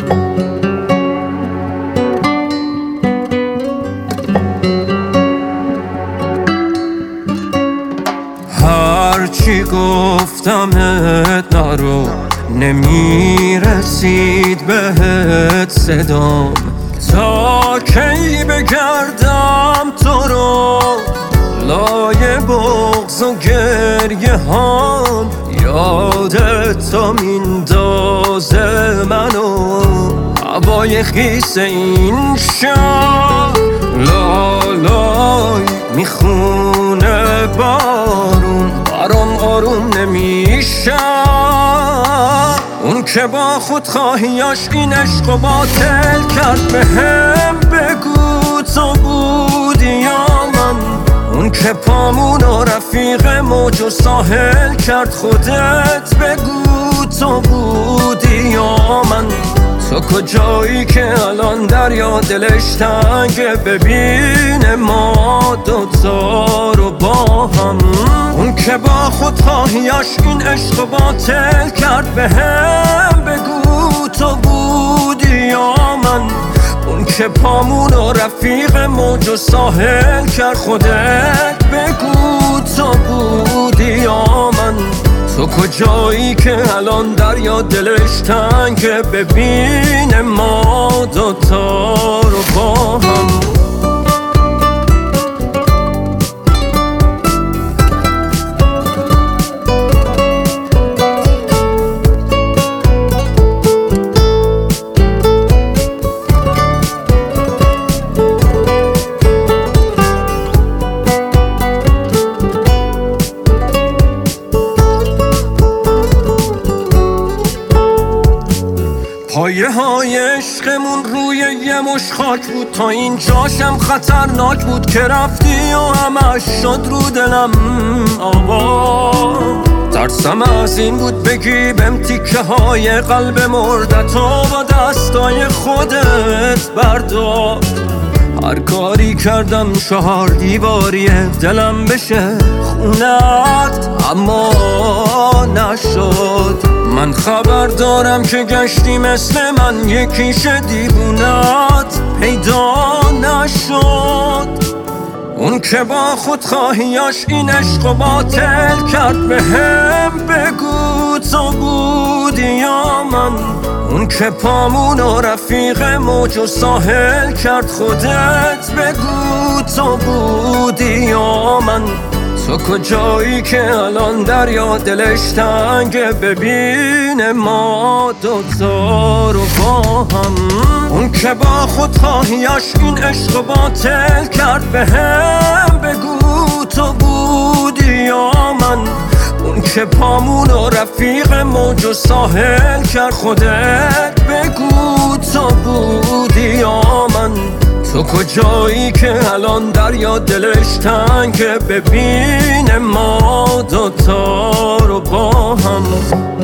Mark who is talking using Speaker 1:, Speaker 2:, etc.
Speaker 1: هرچی گفتمت نرو، نمیرسید بهت صدام. تا کی بگردم تو رو لای بغض و گریه هام؟ یادت تا میندازه منو هوای خیس این شب. لالای میخونه بارون، برام آروم نمیشه. اون که با خودخواهیاش این عشق و باطل کرد، بهم بگو تو بودی یا من؟ اون که پامون و رفیق موج و ساحل کرد، خودت بگو تو بودی یا من؟ تو کجایی که الان دریا دلش تنگه، ببین ما دوتا رو با هم. اون که با خودخواهیاش این عشق و باطل کرد، بهم بگو تو بودی یا من؟ اون که پامون و رفیق موج و ساحل کرد، خودت بگو تو بودی یا من؟ تو کجایی که الان دریا دلش تنگه، ببین ما دوتا رو با هم. پایه های عشقمون روی یه مش خاک بود، تا اینجاشم خطرناک بود که رفتی و همش شد رو دلم آوا. ترسم از این بود بگی بهم تیکه های قلب مردتو با دستای خودت بردار. هر کاری کردم 4 دیواریه دلم بشه خونت، اما نشد. من خبر دارم که گشتی مثل من، یکیش دیوونت پیدا نشد. اون که با خودخواهیاش این عشق و باطل کرد، بهم بگو تو بودی یا من؟ اون که پامون و رفیق موج و ساحل کرد، خودت بگو تو بودی یا من؟ تو کجایی که الان دریا دلش تنگه، ببین ما دوتا رو با هم. اون که با خودخواهیاش این عشق و باطل کرد، بهم بگو تو بودی یا من؟ اون که پامون و رفیق موج و ساحل کرد، خودت بگو تو بودی یا من؟ تو کجایی که الان دریا دلش تنگه، ببین ما دوتا رو با هم.